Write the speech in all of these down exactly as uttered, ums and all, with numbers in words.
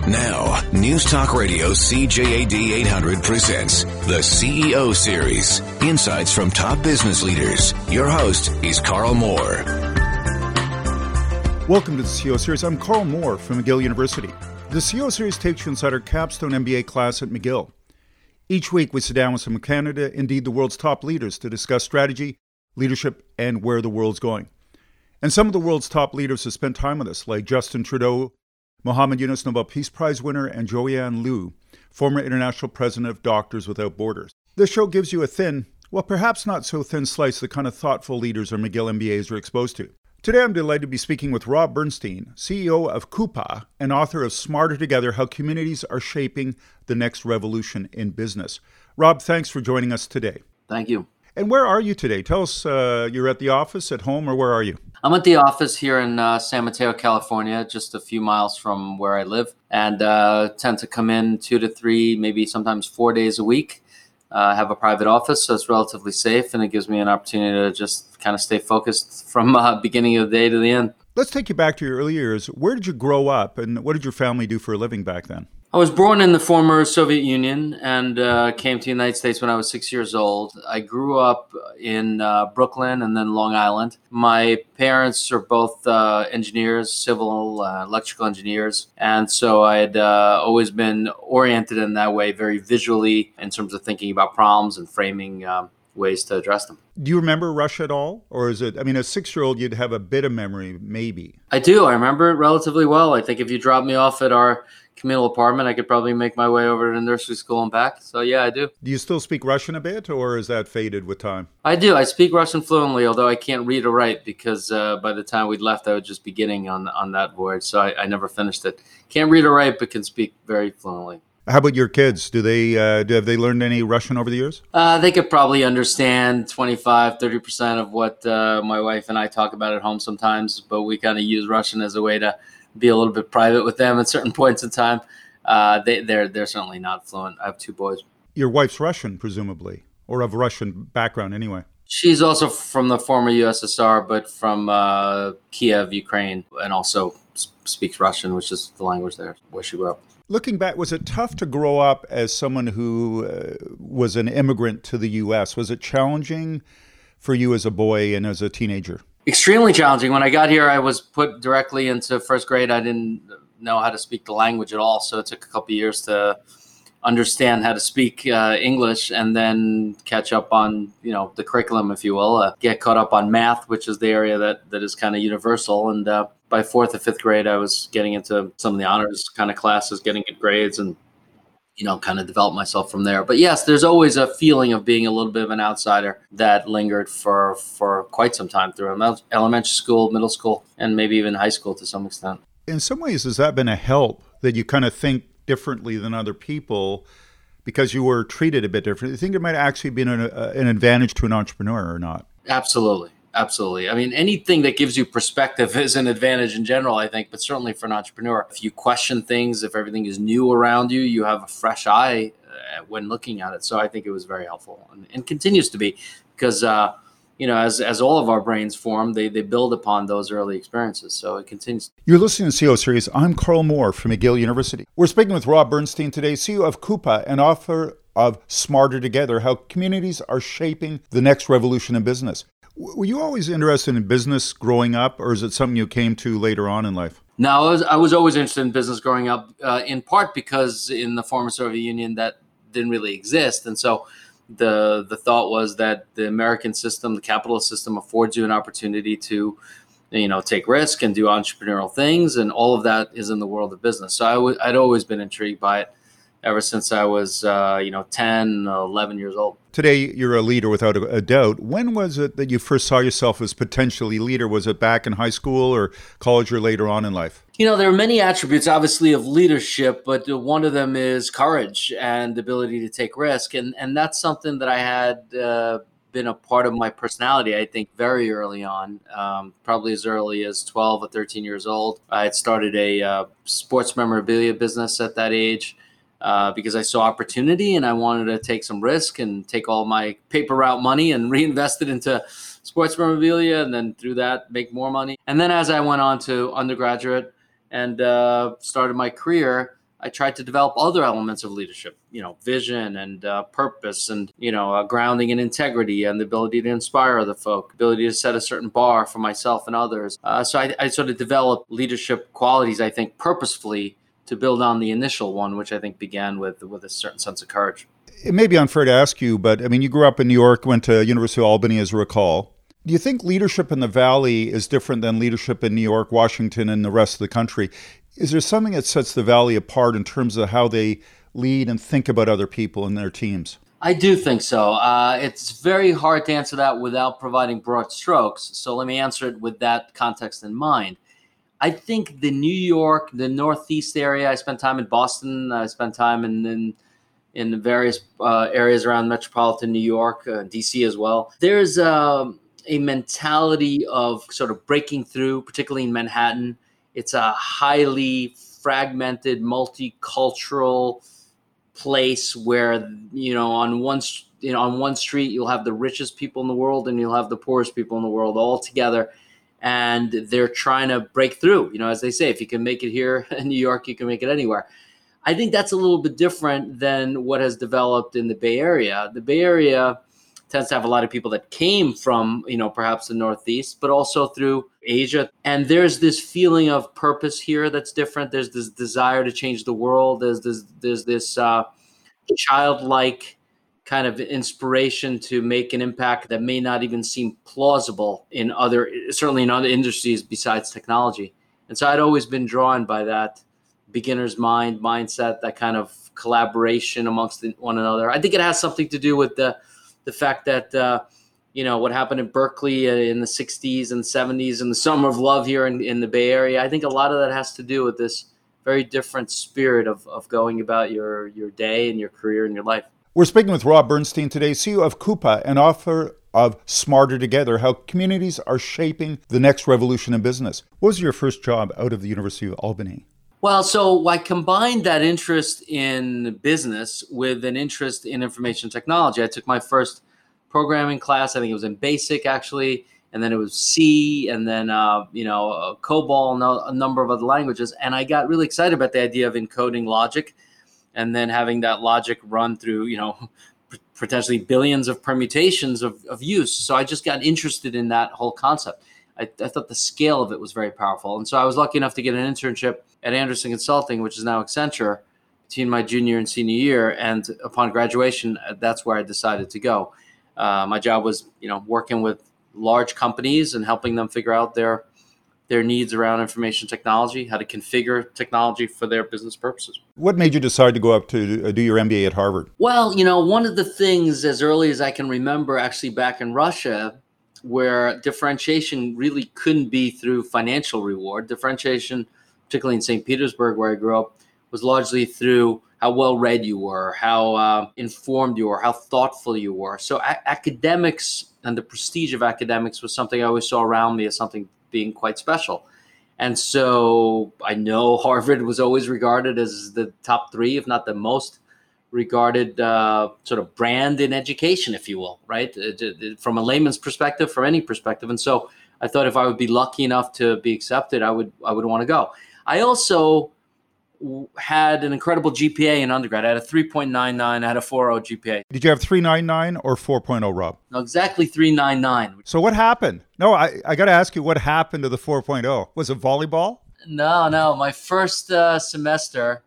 Now, News Talk Radio C J A D eight hundred presents the C E O Series, insights from top business leaders. Your host is Carl Moore. Welcome to the C E O Series. I'm Carl Moore from McGill University. The C E O Series takes you inside our capstone M B A class at McGill. Each week, we sit down with some of Canada, indeed the world's top leaders, to discuss strategy, leadership, and where the world's going. And some of the world's top leaders have spent time with us, like Justin Trudeau, Muhammad Yunus, Nobel Peace Prize winner, and Joanne Liu, former international president of Doctors Without Borders. This show gives you a thin, well, perhaps not so thin slice of the kind of thoughtful leaders our McGill M B As are exposed to. Today, I'm delighted to be speaking with Rob Bernstein, C E O of Coupa and author of Smarter Together, How Communities Are Shaping the Next Revolution in Business. Rob, thanks for joining us today. Thank you. And where are you today? Tell us, uh, you're at the office, at home, or where are you? I'm at the office here in uh, San Mateo, California, just a few miles from where I live, and uh, tend to come in two to three, maybe sometimes four days a week. I uh, have a private office, so it's relatively safe, and it gives me an opportunity to just kind of stay focused from uh, beginning of the day to the end. Let's take you back to your early years. Where did you grow up, and what did your family do for a living back then? I was born in the former Soviet Union and uh, came to the United States when I was six years old. I grew up in uh, Brooklyn and then Long Island. My parents are both uh, engineers, civil, uh, electrical engineers. And so I had uh, always been oriented in that way, very visually in terms of thinking about problems and framing um, ways to address them. Do you remember Russia at all? Or is it, I mean, as a six-year-old, you'd have a bit of memory, maybe. I do. I remember it relatively well. I think if you dropped me off at our communal apartment, I could probably make my way over to nursery school and back. So yeah, I do. Do you still speak Russian a bit, or is that faded with time? I do. I speak Russian fluently, although I can't read or write because uh, by the time we'd left, I was just beginning on, on that voyage. So I, I never finished it. Can't read or write, but can speak very fluently. How about your kids? Do they uh, do, have they learned any Russian over the years? Uh, they could probably understand twenty-five, thirty percent of what uh, my wife and I talk about at home sometimes, but we kind of use Russian as a way to be a little bit private with them at certain points in time. Uh, they, they're they're certainly not fluent. I have two boys. Your wife's Russian, presumably, or of Russian background anyway. She's also from the former U S S R, but from uh, Kiev, Ukraine, and also speaks Russian, which is the language there where she grew up. Looking back, was it tough to grow up as someone who uh, was an immigrant to the U S? Was it challenging for you as a boy and as a teenager? Extremely challenging. When I got here, I was put directly into first grade. I didn't know how to speak the language at all, so it took a couple of years to understand how to speak uh, English and then catch up on, you know, the curriculum, if you will, uh, get caught up on math, which is the area that, that is kind of universal. And uh, by fourth or fifth grade, I was getting into some of the honors kind of classes, getting good grades and, you know, kind of develop myself from there. But yes, there's always a feeling of being a little bit of an outsider that lingered for, for quite some time through elementary school, middle school, and maybe even high school to some extent. In some ways, has that been a help that you kind of think differently than other people because you were treated a bit differently? Do you think it might actually be an, uh, an advantage to an entrepreneur or not? Absolutely. Absolutely. I mean, anything that gives you perspective is an advantage in general, I think, but certainly for an entrepreneur. If you question things, if everything is new around you, you have a fresh eye uh, when looking at it. So I think it was very helpful and, and continues to be because, uh, you know, as as all of our brains form, they, they build upon those early experiences. So it continues. You're listening to C E O Series. I'm Carl Moore from McGill University. We're speaking with Rob Bernstein today, C E O of Coupa and author of Smarter Together, How Communities Are Shaping the Next Revolution in Business. Were you always interested in business growing up, or is it something you came to later on in life? No, I was, I was always interested in business growing up, uh, in part because in the former Soviet Union that didn't really exist. And so the the thought was that the American system, the capitalist system, affords you an opportunity to, you know, take risk and do entrepreneurial things. And all of that is in the world of business. So I w- I'd always been intrigued by it ever since I was, uh, you know, ten, eleven years old. Today, you're a leader without a, a doubt. When was it that you first saw yourself as potentially leader? Was it back in high school or college or later on in life? You know, there are many attributes, obviously, of leadership, but one of them is courage and the ability to take risk. And, and that's something that I had uh, been a part of my personality, I think, very early on, um, probably as early as twelve or thirteen years old. I had started a uh, sports memorabilia business at that age. Uh, because I saw opportunity and I wanted to take some risk and take all my paper route money and reinvest it into sports memorabilia, and then through that make more money. And then as I went on to undergraduate and uh, started my career, I tried to develop other elements of leadership, you know, vision and uh, purpose and, you know, uh, grounding and integrity and the ability to inspire other folk, ability to set a certain bar for myself and others. Uh, so I, I sort of developed leadership qualities, I think, purposefully to build on the initial one, which I think began with with a certain sense of courage. It may be unfair to ask you, but I mean, you grew up in New York, went to University of Albany, as I recall. Do you think leadership in the Valley is different than leadership in New York, Washington, and the rest of the country? Is there something that sets the Valley apart in terms of how they lead and think about other people and their teams? I do think so. Uh, it's very hard to answer that without providing broad strokes. So let me answer it with that context in mind. I think the New York, the Northeast area, I spent time in Boston, I spent time in in, in various uh, areas around metropolitan New York, uh, D C as well. There's a, a mentality of sort of breaking through, particularly in Manhattan. It's a highly fragmented, multicultural place where, you know, on one, you know, on one street, you'll have the richest people in the world and you'll have the poorest people in the world all together. And they're trying to break through. You know, as they say, if you can make it here in New York, you can make it anywhere. I think that's a little bit different than what has developed in the Bay Area. The Bay Area tends to have a lot of people that came from, you know, perhaps the Northeast, but also through Asia. And there's this feeling of purpose here that's different. There's this desire to change the world. There's this, there's this uh, childlike kind of inspiration to make an impact that may not even seem plausible in other, certainly in other industries besides technology. And so I'd always been drawn by that beginner's mind, mindset, that kind of collaboration amongst one another. I think it has something to do with the the fact that, uh, you know, what happened in Berkeley in the sixties and seventies and the summer of love here in, in the Bay Area. I think a lot of that has to do with this very different spirit of, of going about your, your day and your career and your life. We're speaking with Rob Bernstein today, C E O of Coupa and author of Smarter Together, How Communities Are Shaping the Next Revolution in Business. What was your first job out of the University of Albany? Well, so I combined that interest in business with an interest in information technology. I took my first programming class, I think it was in BASIC actually, and then it was C, and then, uh, you know, uh, COBOL, and a number of other languages. And I got really excited about the idea of encoding logic and then having that logic run through, you know, potentially billions of permutations of, of use. So I just got interested in that whole concept. I, I thought the scale of it was very powerful. And so I was lucky enough to get an internship at Andersen Consulting, which is now Accenture, between my junior and senior year. And upon graduation, that's where I decided to go. Uh, my job was, you know, working with large companies and helping them figure out their their needs around information technology, how to configure technology for their business purposes. What made you decide to go up to do your M B A at Harvard? Well, you know, one of the things as early as I can remember, actually back in Russia, where differentiation really couldn't be through financial reward. Differentiation, particularly in Saint Petersburg, where I grew up, was largely through how well-read you were, how uh, informed you were, how thoughtful you were. So a- academics and the prestige of academics was something I always saw around me as something being quite special. And so I know Harvard was always regarded as the top three, if not the most regarded uh, sort of brand in education, if you will, right? It, it, from a layman's perspective, from any perspective. And so I thought if I would be lucky enough to be accepted, I would I would want to go. I also had an incredible G P A in undergrad. I had a three point nine nine, I had a four point oh G P A. Did you have three point nine nine or four point oh, Rob? No, exactly three point nine nine. So what happened? No, I, I got to ask you, what happened to the four point oh? Was it volleyball? No, no. My first uh, semester,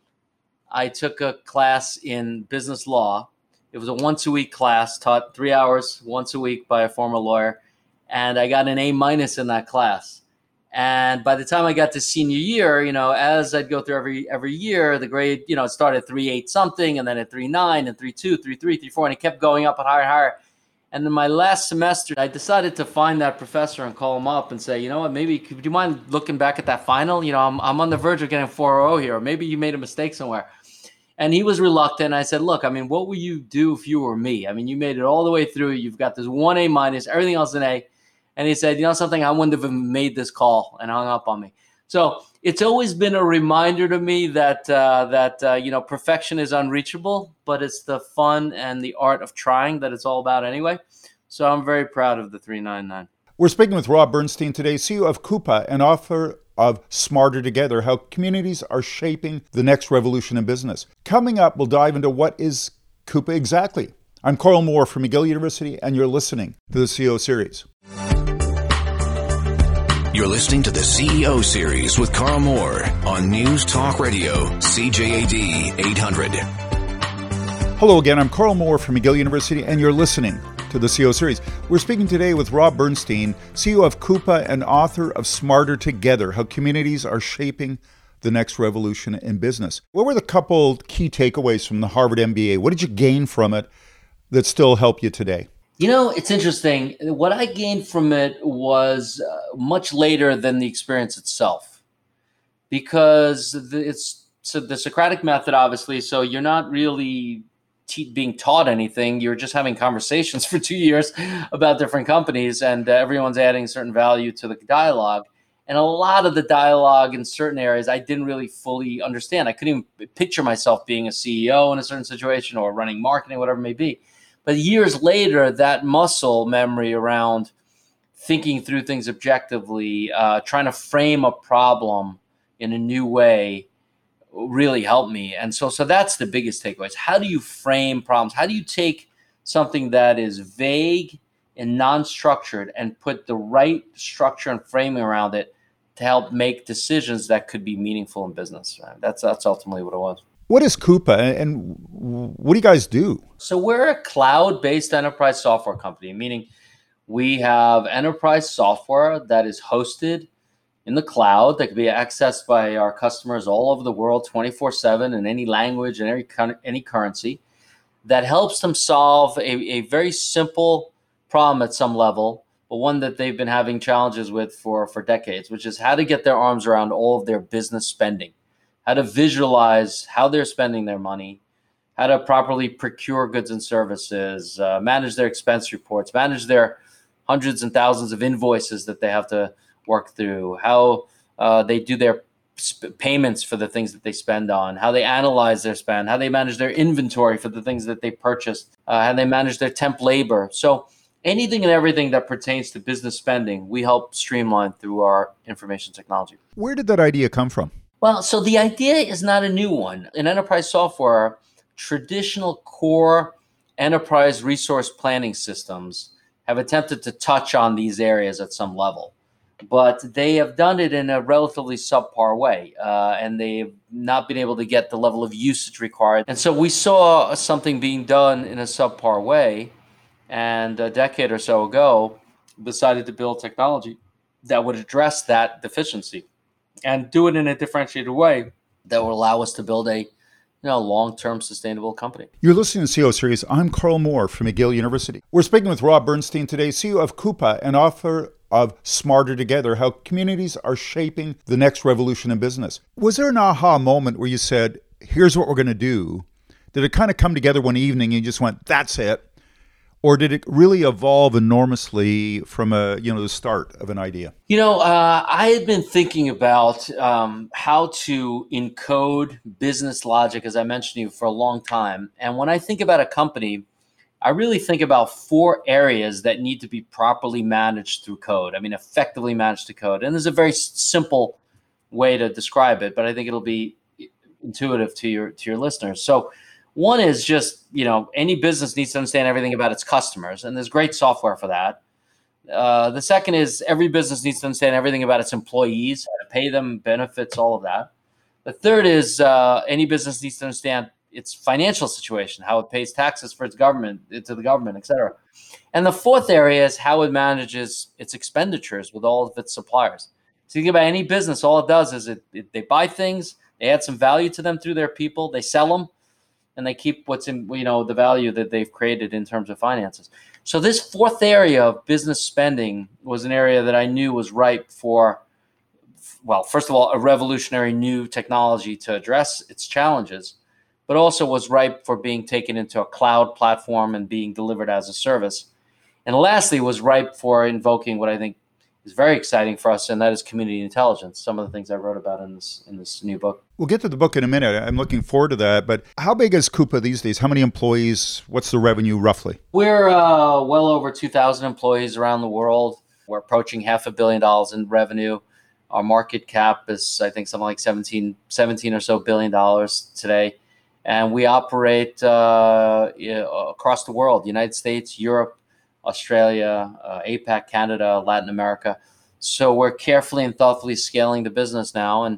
I took a class in business law. It was a once a week class, taught three hours once a week by a former lawyer. And I got an A minus in that class. And by the time I got to senior year, you know, as I'd go through every every year, the grade, you know, it started at three point eight something, and then at three point nine, and three point two, three point three, three point four, and it kept going up and higher and higher. And then my last semester, I decided to find that professor and call him up and say, you know what, maybe, do you mind looking back at that final? You know, I'm I'm on the verge of getting four point oh here, or maybe you made a mistake somewhere. And he was reluctant. I said, look, I mean, what would you do if you were me? I mean, you made it all the way through. You've got this one A minus, everything else an A. And he said, you know something, I wouldn't have made this call, and hung up on me. So it's always been a reminder to me that, uh, that uh, you know, perfection is unreachable, but it's the fun and the art of trying that it's all about anyway. So I'm very proud of the three point nine nine. We're speaking with Rob Bernstein today, C E O of Coupa and author of Smarter Together, How Communities Are Shaping the Next Revolution in Business. Coming up, we'll dive into what is Coupa exactly. I'm Carl Moore from McGill University, and you're listening to the C E O Series. You're listening to the C E O Series with Carl Moore on News Talk Radio, C J A D eight hundred. Hello again, I'm Carl Moore from McGill University, and you're listening to the C E O Series. We're speaking today with Rob Bernstein, C E O of Coupa and author of Smarter Together, How Communities Are Shaping the Next Revolution in Business. What were the couple key takeaways from the Harvard M B A? What did you gain from it that still help you today? You know, it's interesting. What I gained from it was uh, much later than the experience itself, because the, it's so the Socratic method, obviously. So you're not really te- being taught anything. You're just having conversations for two years about different companies, and uh, everyone's adding certain value to the dialogue. And a lot of the dialogue in certain areas I didn't really fully understand. I couldn't even picture myself being a C E O in a certain situation or running marketing, whatever it may be. But years later, that muscle memory around thinking through things objectively, uh, trying to frame a problem in a new way really helped me. And so so that's the biggest takeaway. How do you frame problems? How do you take something that is vague and non-structured and put the right structure and framing around it to help make decisions that could be meaningful in business? That's, that's ultimately what it was. What is Coupa, and what do you guys do? So we're a cloud-based enterprise software company, meaning we have enterprise software that is hosted in the cloud that can be accessed by our customers all over the world twenty-four seven in any language and any, any currency that helps them solve a, a very simple problem at some level, but one that they've been having challenges with for, for decades, which is how to get their arms around all of their business spending, how to visualize how they're spending their money, how to properly procure goods and services, uh, manage their expense reports, manage their hundreds and thousands of invoices that they have to work through, how uh, they do their sp- payments for the things that they spend on, how they analyze their spend, how they manage their inventory for the things that they purchased, uh, how they manage their temp labor. So anything and everything that pertains to business spending, we help streamline through our information technology. Where did that idea come from? Well, so the idea is not a new one. In enterprise software, traditional core enterprise resource planning systems have attempted to touch on these areas at some level, but they have done it in a relatively subpar way, uh, and they've not been able to get the level of usage required. And so we saw something being done in a subpar way, and a decade or so ago, decided to build technology that would address that deficiency and do it in a differentiated way that will allow us to build a you know, long-term sustainable company. You're listening to the C E O Series. I'm Carl Moore from McGill University. We're speaking with Rob Bernstein today, C E O of Coupa and author of Smarter Together, How Communities Are Shaping the Next Revolution in Business. Was there an aha moment where you said, here's what we're going to do? Did it kind of come together one evening and you just went, that's it? Or did it really evolve enormously from a you know the start of an idea? You know, uh, I had been thinking about um, how to encode business logic, as I mentioned to you, for a long time. And when I think about a company, I really think about four areas that need to be properly managed through code. I mean, effectively managed through code. And there's a very simple way to describe it, but I think it'll be intuitive to your to your listeners. So one is just, you know, any business needs to understand everything about its customers, and there's great software for that. Uh, the second is every business needs to understand everything about its employees, how to pay them, benefits, all of that. The third is uh, any business needs to understand its financial situation, how it pays taxes for its government, to the government, et cetera. And the fourth area is how it manages its expenditures with all of its suppliers. So you think about any business, all it does is it, it they buy things, they add some value to them through their people, they sell them, and they keep what's in, you know, the value that they've created in terms of finances. So this fourth area of business spending was an area that I knew was ripe for, well, first of all, a revolutionary new technology to address its challenges, but also was ripe for being taken into a cloud platform and being delivered as a service. And lastly, was ripe for invoking what I think is very exciting for us, and that is community intelligence, some of the things I wrote about in this in this new book. We'll get to the book in a minute. I'm looking forward to that. But how big is Coupa these days? How many employees? What's the revenue roughly? We're uh, well over two thousand employees around the world. We're approaching half a billion dollars in revenue. Our market cap is, I think, something like seventeen, seventeen or so billion dollars today. And we operate uh, you know, across the world, United States, Europe, Australia, uh, APAC, Canada, Latin America. So we're carefully and thoughtfully scaling the business now. And,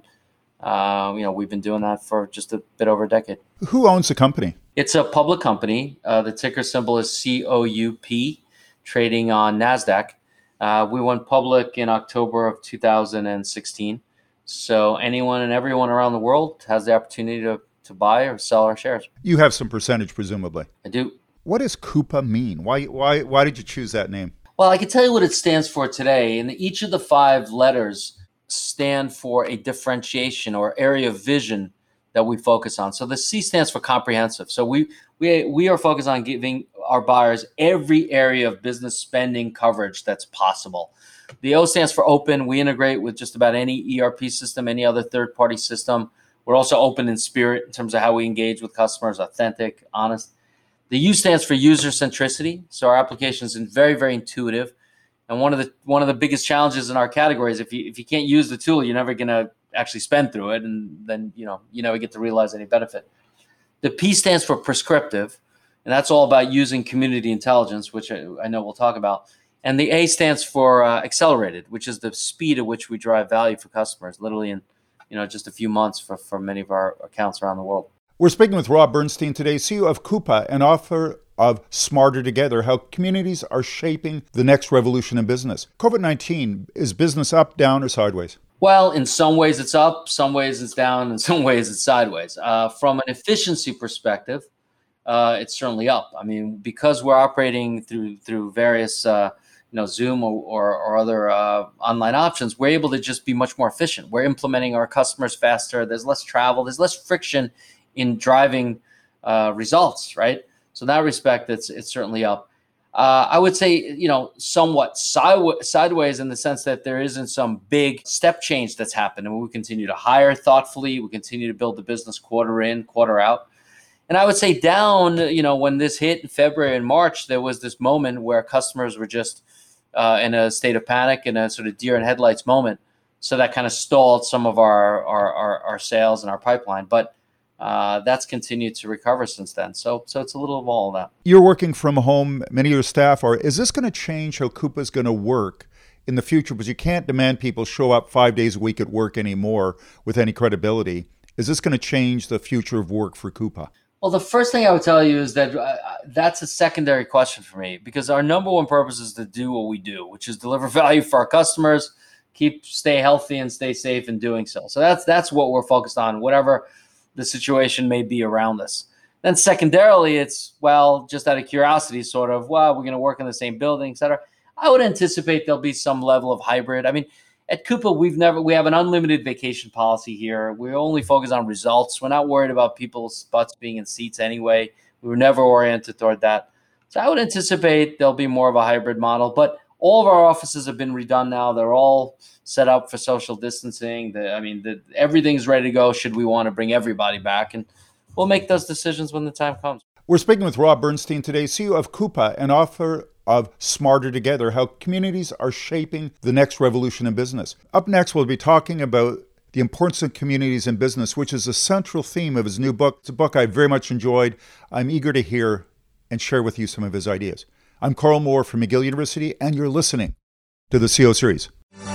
uh, you know, we've been doing that for just a bit over a decade. Who owns the company? It's a public company. Uh, the ticker symbol is C O U P, trading on NASDAQ. Uh, we went public in October of two thousand sixteen. So anyone and everyone around the world has the opportunity to, to buy or sell our shares. You have some percentage, presumably. I do. What does Coupa mean? Why, why, why did you choose that name? Well, I can tell you what it stands for today. And each of the five letters stand for a differentiation or area of vision that we focus on. So the C stands for comprehensive. So we we we are focused on giving our buyers every area of business spending coverage that's possible. The O stands for open. We integrate with just about any E R P system, any other third-party system. We're also open in spirit in terms of how we engage with customers, authentic, honest. The U stands for user centricity. So our application is very, very intuitive. And one of the one of the biggest challenges in our category is if you if you can't use the tool, you're never going to actually spend through it, and then you know you never get to realize any benefit. The P stands for prescriptive, and that's all about using community intelligence, which I, I know we'll talk about. And the A stands for uh, accelerated, which is the speed at which we drive value for customers, literally in you know just a few months for, for many of our accounts around the world. We're speaking with Rob Bernstein today, C E O of Coupa and author of Smarter Together, How Communities Are Shaping the Next Revolution in Business. COVID nineteen, is business up, down, or sideways? Well, in some ways it's up, some ways it's down, in some ways it's sideways. Uh, from an efficiency perspective, uh, it's certainly up. I mean, because we're operating through through various uh, you know, Zoom or, or, or other uh, online options, we're able to just be much more efficient. We're implementing our customers faster. There's less travel. There's less friction in driving uh, results, right? So in that respect, it's it's certainly up. Uh, I would say, you know, somewhat sideways, sideways in the sense that there isn't some big step change that's happened. And we continue to hire thoughtfully. We continue to build the business quarter in, quarter out. And I would say down, you know, when this hit in February and March, there was this moment where customers were just uh, in a state of panic and a sort of deer in headlights moment. So that kind of stalled some of our, our, our, our sales and our pipeline. But Uh, that's continued to recover since then. So so it's a little of all of that. You're working from home. Many of your staff are. Is this going to change how Coupa is going to work in the future? Because you can't demand people show up five days a week at work anymore with any credibility. Is this going to change the future of work for Coupa? Well, the first thing I would tell you is that uh, that's a secondary question for me, because our number one purpose is to do what we do, which is deliver value for our customers, keep stay healthy and stay safe in doing so. So that's that's what we're focused on, whatever the situation may be around us. Then secondarily, it's, well, just out of curiosity, sort of, well, we're going to work in the same building, et cetera. I would anticipate there'll be some level of hybrid. I mean, at Coupa, we've never, we have an unlimited vacation policy here. We only focus on results. We're not worried about people's butts being in seats anyway. We were never oriented toward that. So I would anticipate there'll be more of a hybrid model, but all of our offices have been redone now. They're all set up for social distancing. The, I mean, the, everything's ready to go should we want to bring everybody back. And we'll make those decisions when the time comes. We're speaking with Rob Bernstein today, C E O of Coupa and author of Smarter Together, How Communities Are Shaping the Next Revolution in Business. Up next, we'll be talking about the importance of communities in business, which is a central theme of his new book. It's a book I very much enjoyed. I'm eager to hear and share with you some of his ideas. I'm Carl Moore from McGill University, and you're listening to the C E O Series.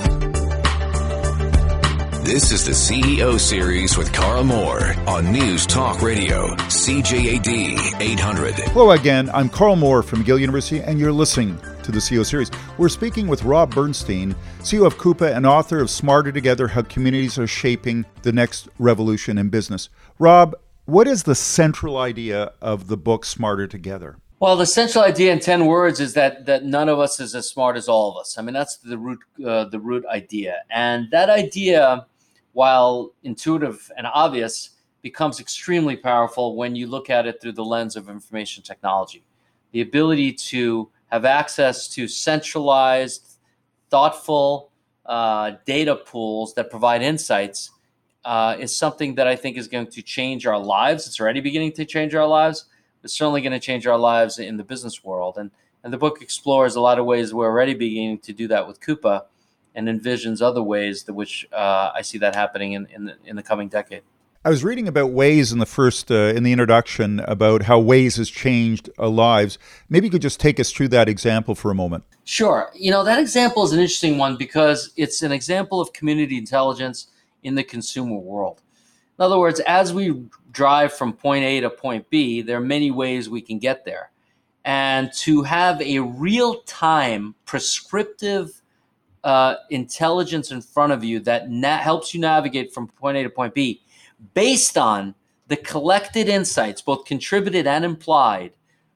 This is the C E O Series with Carl Moore on News Talk Radio, C J A D eight hundred. Hello again. I'm Carl Moore from McGill University, and you're listening to the C E O Series. We're speaking with Rob Bernstein, C E O of Coupa and author of Smarter Together, How Communities Are Shaping the Next Revolution in Business. Rob, what is the central idea of the book Smarter Together? Well, the central idea in ten words is that that none of us is as smart as all of us. I mean, that's the root uh, the root idea. And that idea, while intuitive and obvious, becomes extremely powerful when you look at it through the lens of information technology. The ability to have access to centralized, thoughtful uh, data pools that provide insights uh, is something that I think is going to change our lives. It's already beginning to change our lives. It's certainly going to change our lives in the business world. And And the book explores a lot of ways we're already beginning to do that with Coupa, and envisions other ways that which uh, I see that happening in, in, the, in the coming decade. I was reading about Waze in the first, uh, in the introduction, about how Waze has changed uh, lives. Maybe you could just take us through that example for a moment. Sure. You know, that example is an interesting one because it's an example of community intelligence in the consumer world. In other words, as we drive from point A to point B, there are many ways we can get there. And to have a real-time prescriptive uh, intelligence in front of you that na- helps you navigate from point A to point B, based on the collected insights, both contributed and implied,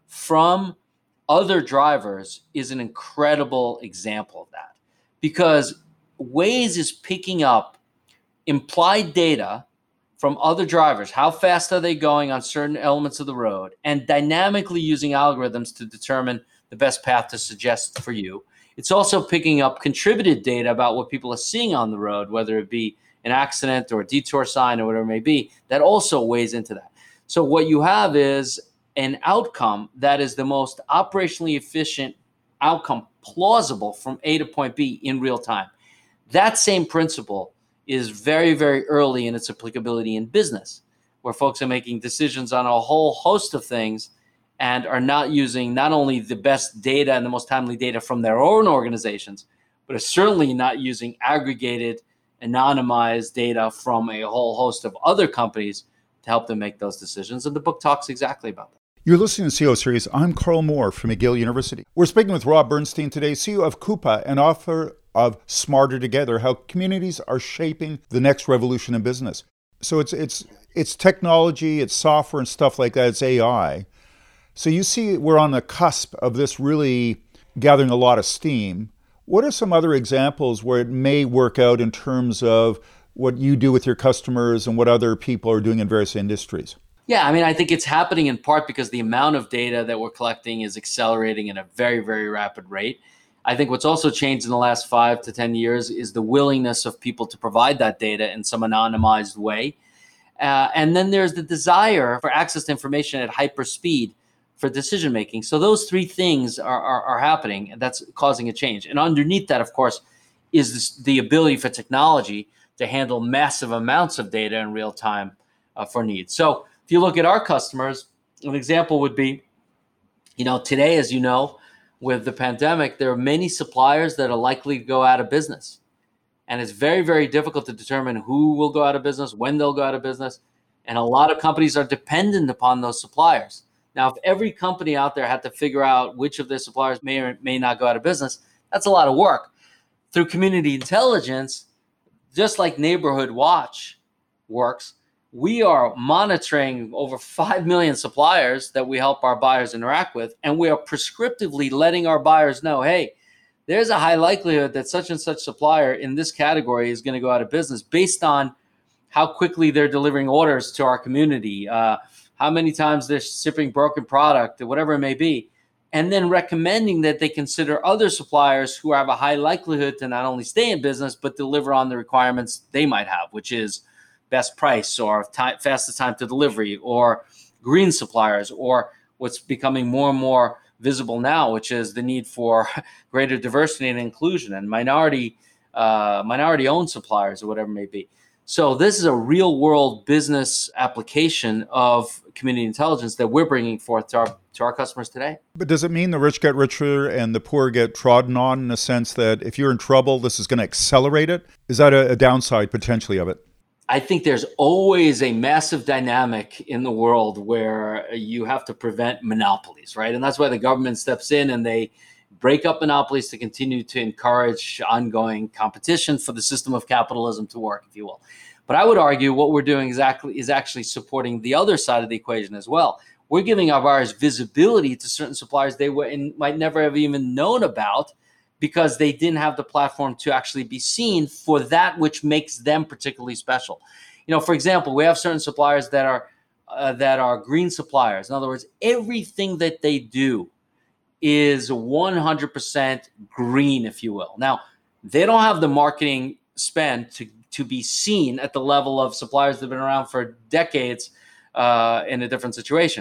from other drivers, is an incredible example of that. Because Waze is picking up implied data from other drivers. How fast are they going on certain elements of the road, and dynamically using algorithms to determine the best path to suggest for you. It's also picking up contributed data about what people are seeing on the road, whether it be an accident or a detour sign or whatever it may be, that also weighs into that. So what you have is an outcome that is the most operationally efficient outcome plausible from A to point B in real time. That same principle is very, very early in its applicability in business, where folks are making decisions on a whole host of things and are not using not only the best data and the most timely data from their own organizations, but are certainly not using aggregated, anonymized data from a whole host of other companies to help them make those decisions. And the book talks exactly about that. You're listening to C E O Series. I'm Carl Moore from McGill University. We're speaking with Rob Bernstein today, C E O of Coupa and author of Smarter Together, How Communities Are Shaping the Next Revolution in Business. So it's it's it's technology, it's software and stuff like that, it's A I. So you see we're on the cusp of this really gathering a lot of steam. What are some other examples where it may work out in terms of what you do with your customers and what other people are doing in various industries? Yeah, I mean, I think it's happening in part because the amount of data that we're collecting is accelerating at a very, very rapid rate. I think what's also changed in the last five to ten years is the willingness of people to provide that data in some anonymized way. Uh, and then there's the desire for access to information at hyper speed for decision making. So those three things are, are, are happening, and that's causing a change. And underneath that, of course, is this, the ability for technology to handle massive amounts of data in real time uh, for needs. So if you look at our customers, an example would be, you know, today, as you know, with the pandemic, there are many suppliers that are likely to go out of business. And it's very, very difficult to determine who will go out of business, when they'll go out of business. And a lot of companies are dependent upon those suppliers. Now, if every company out there had to figure out which of their suppliers may or may not go out of business, that's a lot of work. Through community intelligence, just like Neighborhood Watch works, we are monitoring over five million suppliers that we help our buyers interact with, and we are prescriptively letting our buyers know, hey, there's a high likelihood that such and such supplier in this category is going to go out of business based on how quickly they're delivering orders to our community, uh, how many times they're shipping broken product, or whatever it may be, and then recommending that they consider other suppliers who have a high likelihood to not only stay in business, but deliver on the requirements they might have, which is best price or time, fastest time to delivery, or green suppliers, or what's becoming more and more visible now, which is the need for greater diversity and inclusion and minority uh, minority-owned suppliers or whatever it may be. So this is a real-world business application of community intelligence that we're bringing forth to our to our customers today. But does it mean the rich get richer and the poor get trodden on, in the sense that if you're in trouble, this is going to accelerate it? Is that a, a downside potentially of it? I think there's always a massive dynamic in the world where you have to prevent monopolies, right? And that's why the government steps in and they break up monopolies to continue to encourage ongoing competition for the system of capitalism to work, if you will. But I would argue what we're doing exactly is actually supporting the other side of the equation as well. We're giving our buyers visibility to certain suppliers they were in, might never have even known about, because they didn't have the platform to actually be seen for that which makes them particularly special. You know, for example, we have certain suppliers that are uh, that are green suppliers. In other words, everything that they do is one hundred percent green, if you will. Now, they don't have the marketing spend to, to be seen at the level of suppliers that have been around for decades uh, in a different situation.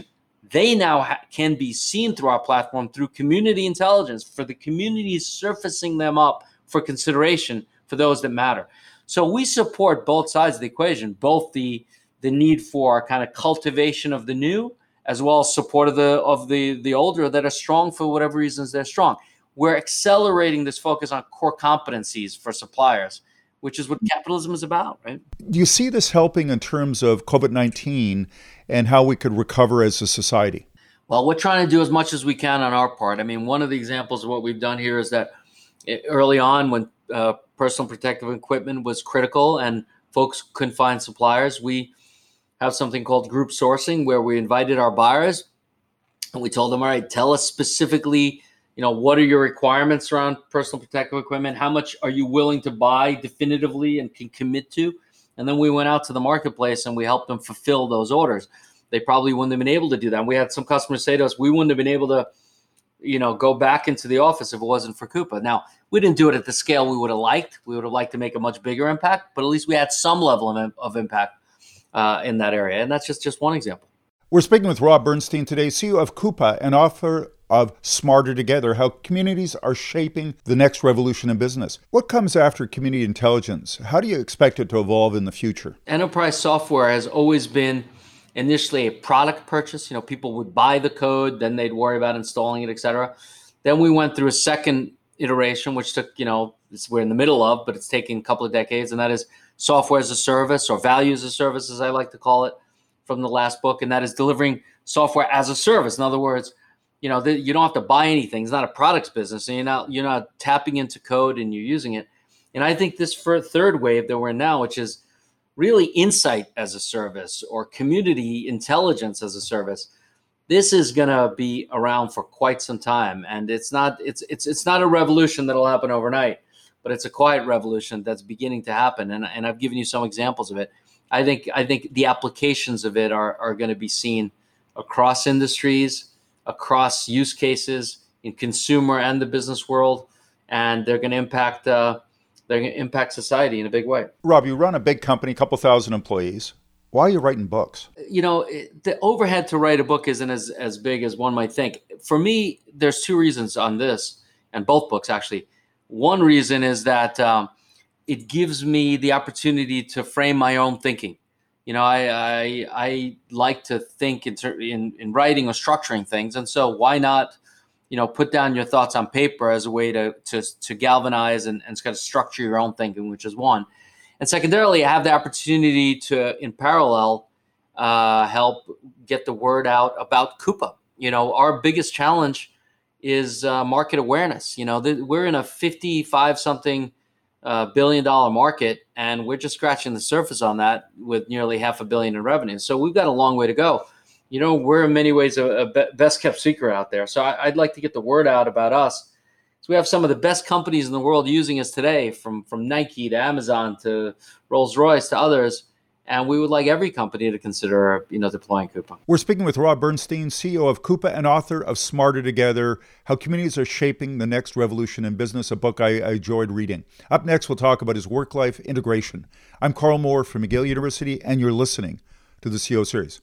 they now ha- can be seen through our platform through community intelligence, for the community surfacing them up for consideration for those that matter. So we support both sides of the equation, both the the need for kind of cultivation of the new, as well as support of the of the the older that are strong for whatever reasons they're strong. We're accelerating this focus on core competencies for suppliers, which is what capitalism is about, right? Do you see this helping in terms of COVID nineteen and how we could recover as a society? Well, we're trying to do as much as we can on our part. I mean, one of the examples of what we've done here is that early on, when uh, personal protective equipment was critical and folks couldn't find suppliers, we have something called group sourcing, where we invited our buyers and we told them, all right, tell us specifically, you know, what are your requirements around personal protective equipment? How much are you willing to buy definitively and can commit to? And then we went out to the marketplace and we helped them fulfill those orders. They probably wouldn't have been able to do that. And we had some customers say to us, we wouldn't have been able to, you know, go back into the office if it wasn't for Coupa. Now, we didn't do it at the scale we would have liked. We would have liked to make a much bigger impact, but at least we had some level of, of impact uh, in that area. And that's just, just one example. We're speaking with Rob Bernstein today, C E O of Coupa and author of Smarter Together, How Communities Are Shaping the Next Revolution in Business. What comes after community intelligence? How do you expect it to evolve in the future? Enterprise software has always been initially a product purchase. You know, people would buy the code, then they'd worry about installing it, et cetera. Then we went through a second iteration, which took, you know, it's, we're in the middle of, but it's taking a couple of decades, and that is software as a service, or value as a service, as I like to call it, from the last book, and that is delivering software as a service. In other words, you know, the, you don't have to buy anything. It's not a products business, and you're not you're not tapping into code and you're using it. And I think this for third wave that we're in now, which is really insight as a service or community intelligence as a service, this is going to be around for quite some time. And it's not it's it's it's not a revolution that'll happen overnight, but it's a quiet revolution that's beginning to happen. And and I've given you some examples of it. I think I think the applications of it are are going to be seen across industries, across use cases in consumer and the business world, and they're going to impact uh, they're going to impact society in a big way. Rob, you run a big company, a couple thousand employees. Why are you writing books? You know, it, the overhead to write a book isn't as, as big as one might think. For me, there's two reasons on this, and both books actually. One reason is that um, it gives me the opportunity to frame my own thinking. You know, I I, I like to think in, ter- in in writing or structuring things, and so why not, you know, put down your thoughts on paper as a way to to to galvanize and, and kind of structure your own thinking, which is one. And secondarily, I have the opportunity to, in parallel, uh, help get the word out about Coupa. You know, our biggest challenge is uh, market awareness. You know, th- we're in a fifty-five something uh, billion dollar market, and we're just scratching the surface on that with nearly half a billion in revenue. So we've got a long way to go. You know, we're in many ways a, a be- best kept secret out there. So I- I'd like to get the word out about us. So we have some of the best companies in the world using us today, from, from Nike to Amazon to Rolls-Royce to others. And we would like every company to consider, you know, deploying Coupa. We're speaking with Rob Bernstein, C E O of Coupa and author of Smarter Together, How Communities Are Shaping the Next Revolution in Business, a book I, I enjoyed reading. Up next, we'll talk about his work-life integration. I'm Carl Moore from McGill University, and you're listening to the C E O Series.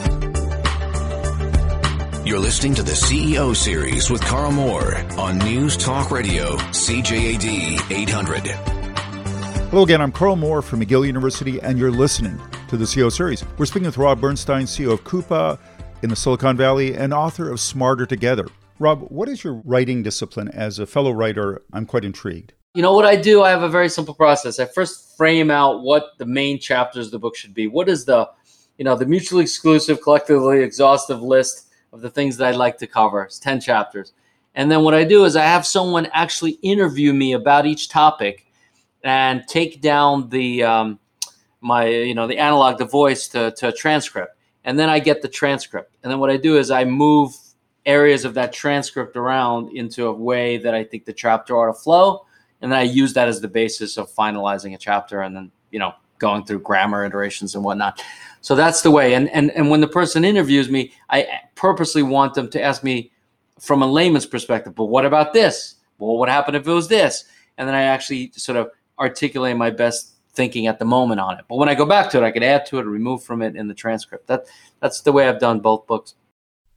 You're listening to the C E O Series with Carl Moore on News Talk Radio, C J A D eight hundred. Hello again, I'm Carl Moore from McGill University, and you're listening to the C E O Series. We're speaking with Rob Bernstein, C E O of Coupa in the Silicon Valley and author of Smarter Together. Rob, what is your writing discipline? As a fellow writer, I'm quite intrigued. You know what I do? I have a very simple process. I first frame out what the main chapters of the book should be. What is the, you know, the mutually exclusive, collectively exhaustive list of the things that I'd like to cover? It's ten chapters. And then what I do is I have someone actually interview me about each topic and take down the um, my you know the analog, the voice to, to a transcript, and then I get the transcript. And then what I do is I move areas of that transcript around into a way that I think the chapter ought to flow, and then I use that as the basis of finalizing a chapter, and then you know going through grammar iterations and whatnot. So that's the way. And and and when the person interviews me, I purposely want them to ask me from a layman's perspective. But what about this? Well, what happened if it was this? And then I actually sort of articulate my best thinking at the moment on it. But when I go back to it, I can add to it or remove from it in the transcript. That that's the way I've done both books.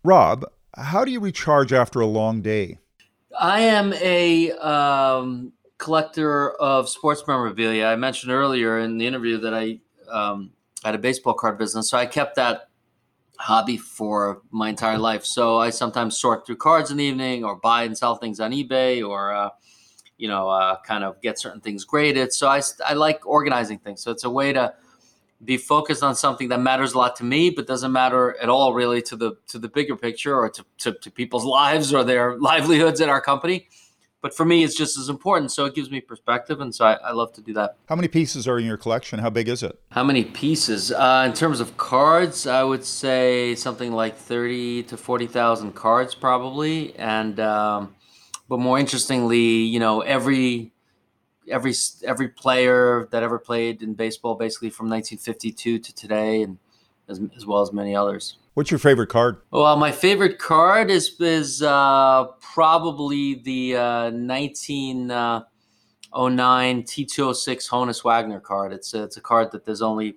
Rob, how do you recharge after a long day? I am a um, collector of sports memorabilia. I mentioned earlier in the interview that I um, had a baseball card business, so I kept that hobby for my entire life. So I sometimes sort through cards in the evening, or buy and sell things on eBay, or uh, you know, uh, kind of get certain things graded. So I, I like organizing things. So it's a way to be focused on something that matters a lot to me, but doesn't matter at all really to the to the bigger picture, or to, to, to people's lives or their livelihoods at our company. But for me, it's just as important. So it gives me perspective. And so I, I love to do that. How many pieces are in your collection? How big is it? How many pieces? Uh, in terms of cards, I would say something like thirty to forty thousand cards probably. And, um, but more interestingly, you know, every, every, every player that ever played in baseball, basically from nineteen fifty-two to today, and as, as well as many others. What's your favorite card? Well, my favorite card is is uh, probably the uh, nineteen oh nine T two oh six Honus Wagner card. It's a, it's a card that there's only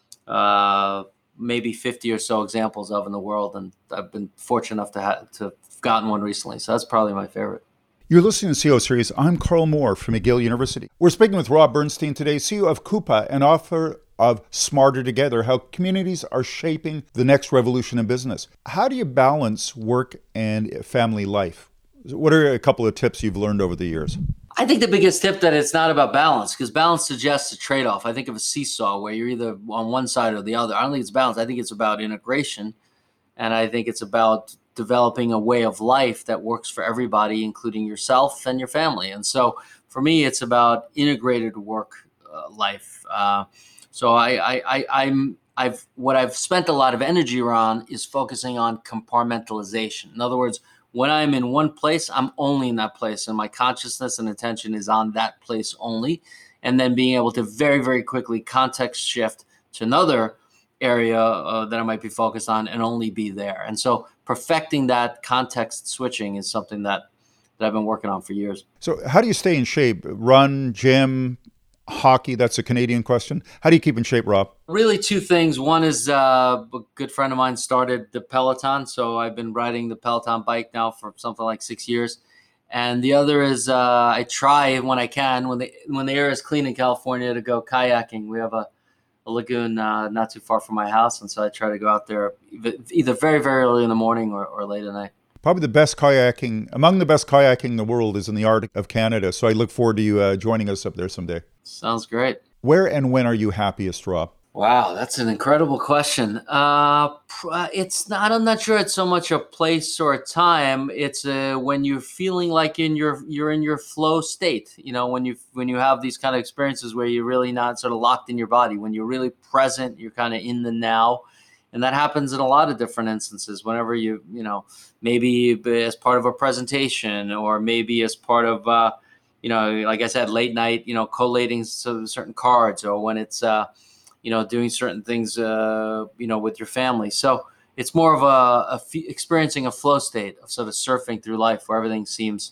uh, maybe fifty or so examples of in the world, and I've been fortunate enough to have to have gotten one recently. So that's probably my favorite. You're listening to C E O Series. I'm Carl Moore from McGill University. We're speaking with Rob Bernstein today, C E O of Coupa and author of Smarter Together, How Communities Are Shaping the Next Revolution in Business. How do you balance work and family life? What are a couple of tips you've learned over the years? I think the biggest tip that it's not about balance, because balance suggests a trade-off. I think of a seesaw where you're either on one side or the other. I don't think it's balance. I think it's about integration, and I think it's about developing a way of life that works for everybody, including yourself and your family. And so for me, it's about integrated work uh, life. Uh, So I, I, I, I'm, I've, what I've spent a lot of energy around is focusing on compartmentalization. In other words, when I'm in one place, I'm only in that place, and my consciousness and attention is on that place only. And then being able to very, very quickly context shift to another area uh, that I might be focused on and only be there. And so perfecting that context switching is something that, that I've been working on for years. So how do you stay in shape? Run, gym, hockey? That's a Canadian question. How do you keep in shape, Rob? Really two things. One is uh, a good friend of mine started the Peloton. So I've been riding the Peloton bike now for something like six years. And the other is uh, I try when I can, when the when the air is clean in California, to go kayaking. We have a, a lagoon uh, not too far from my house. And so I try to go out there either very, very early in the morning or, or late at night. Probably the best kayaking, among the best kayaking in the world is in the Arctic of Canada. So I look forward to you uh, joining us up there someday. Sounds great. Where and when are you happiest, Rob? Wow, that's an incredible question. Uh, it's not, I'm not sure it's so much a place or a time. It's uh, when you're feeling like in your, you're in your flow state, you know, when you, when you have these kind of experiences where you're really not sort of locked in your body, when you're really present, you're kind of in the now. And that happens in a lot of different instances. Whenever you, you know, maybe as part of a presentation, or maybe as part of, uh, you know, like I said, late night, you know, collating certain cards, or when it's, uh, you know, doing certain things, uh, you know, with your family. So it's more of a, a f- experiencing a flow state of sort of surfing through life, where everything seems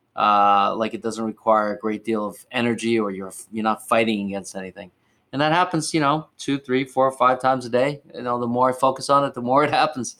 uh, like it doesn't require a great deal of energy, or you're you're not fighting against anything. And that happens, you know, two, three, four, five times a day. You know, the more I focus on it, the more it happens.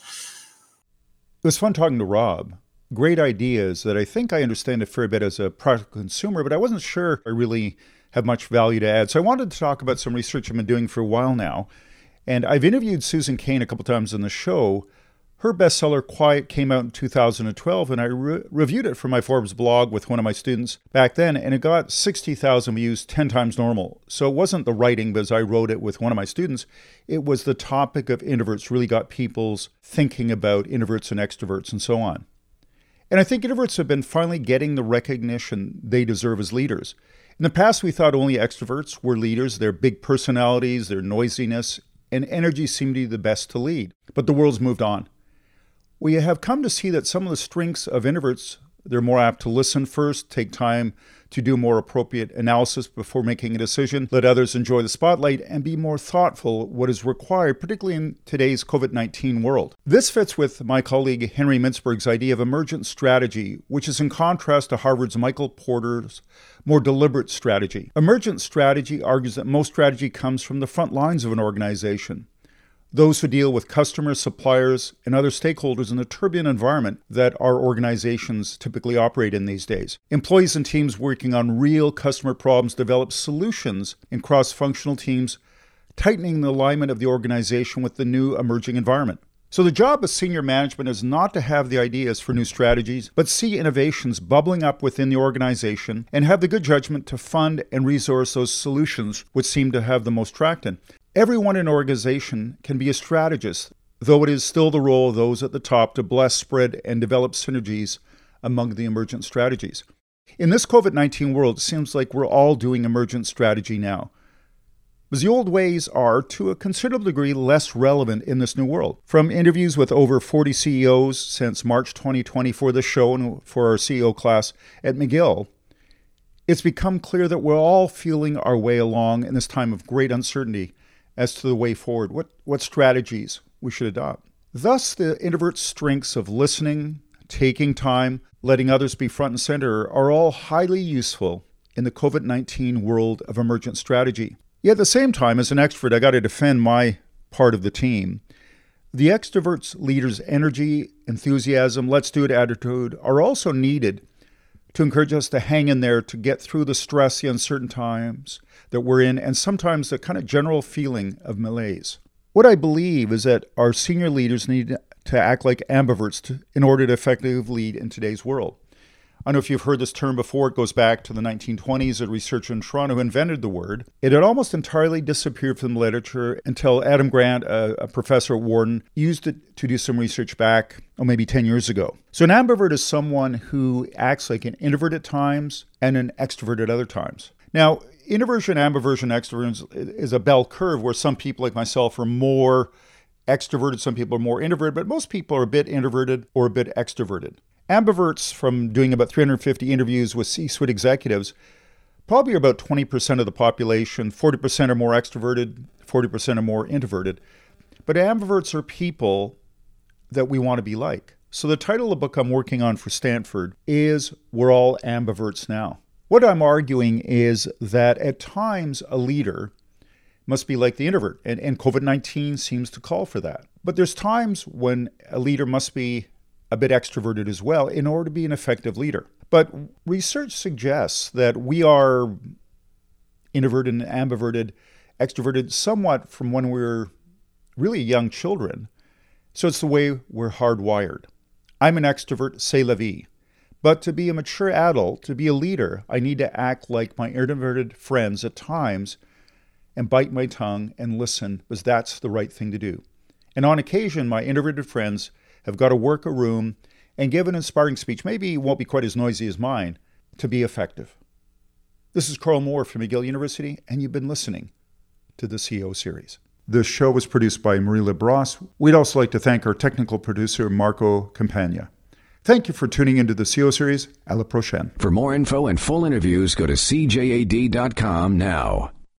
It was fun talking to Rob. Great ideas that I think I understand a fair bit as a product consumer, but I wasn't sure I really have much value to add. So I wanted to talk about some research I've been doing for a while now. And I've interviewed Susan Cain a couple times on the show. Her bestseller, Quiet, came out in two thousand twelve, and I re- reviewed it for my Forbes blog with one of my students back then, and it got sixty thousand views, ten times normal. So it wasn't the writing, but as I wrote it with one of my students, it was the topic of introverts really got people's thinking about introverts and extroverts and so on. And I think introverts have been finally getting the recognition they deserve as leaders. In the past, we thought only extroverts were leaders, their big personalities, their noisiness, and energy seemed to be the best to lead. But the world's moved on. We have come to see that some of the strengths of introverts, they're more apt to listen first, take time to do more appropriate analysis before making a decision, let others enjoy the spotlight, and be more thoughtful what is required, particularly in today's covid nineteen world. This fits with my colleague Henry Mintzberg's idea of emergent strategy, which is in contrast to Harvard's Michael Porter's more deliberate strategy. Emergent strategy argues that most strategy comes from the front lines of an organization. those who deal with customers, suppliers, and other stakeholders in the turbulent environment that our organizations typically operate in these days. Employees and teams working on real customer problems develop solutions in cross-functional teams, tightening the alignment of the organization with the new emerging environment. So the job of senior management is not to have the ideas for new strategies, but see innovations bubbling up within the organization and have the good judgment to fund and resource those solutions which seem to have the most traction. Everyone in an organization can be a strategist, though it is still the role of those at the top to bless, spread, and develop synergies among the emergent strategies. In this covid nineteen world, it seems like we're all doing emergent strategy now. But the old ways are, to a considerable degree, less relevant in this new world. From interviews with over forty C E Os since March twenty twenty for this show and for our C E O class at McGill, it's become clear that we're all feeling our way along in this time of great uncertainty as to the way forward, what, what strategies we should adopt. Thus, the introvert strengths of listening, taking time, letting others be front and center are all highly useful in the covid nineteen world of emergent strategy. Yet at the same time, as an extrovert, I got to defend my part of the team. The extrovert's leader's energy, enthusiasm, let's do it attitude are also needed to encourage us to hang in there, to get through the stress, the uncertain times that we're in, and sometimes the kind of general feeling of malaise. What I believe is that our senior leaders need to act like ambiverts to, in order to effectively lead in today's world. I don't know if you've heard this term before. It goes back to the nineteen twenties, a researcher in Toronto who invented the word. It had almost entirely disappeared from the literature until Adam Grant, a, a professor at Wharton, used it to do some research back, oh, maybe ten years ago. So an ambivert is someone who acts like an introvert at times and an extrovert at other times. Now, introversion, ambiversion, extroversion is a bell curve where some people like myself are more extroverted, some people are more introverted, but most people are a bit introverted or a bit extroverted. Ambiverts, from doing about three hundred fifty interviews with C-suite executives, probably are about twenty percent of the population. forty percent are more extroverted, forty percent are more introverted. But ambiverts are people that we want to be like. So the title of the book I'm working on for Stanford is We're All Ambiverts Now. What I'm arguing is that at times a leader must be like the introvert, and, and covid nineteen seems to call for that. But there's times when a leader must be a bit extroverted as well in order to be an effective leader. But research suggests that we are introverted and ambiverted, extroverted somewhat from when we were really young children. So it's the way we're hardwired. I'm an extrovert, c'est la vie. But to be a mature adult, to be a leader, I need to act like my introverted friends at times and bite my tongue and listen, because that's the right thing to do. And on occasion, my introverted friends have got to work a room and give an inspiring speech. Maybe it won't be quite as noisy as mine, to be effective. This is Carl Moore from McGill University, and you've been listening to the C E O Series. This show was produced by Marie Labrosse. We'd also like to thank our technical producer, Marco Campagna. Thank you for tuning into the C E O Series. À la prochaine. For more info and full interviews, go to C J A D dot com now.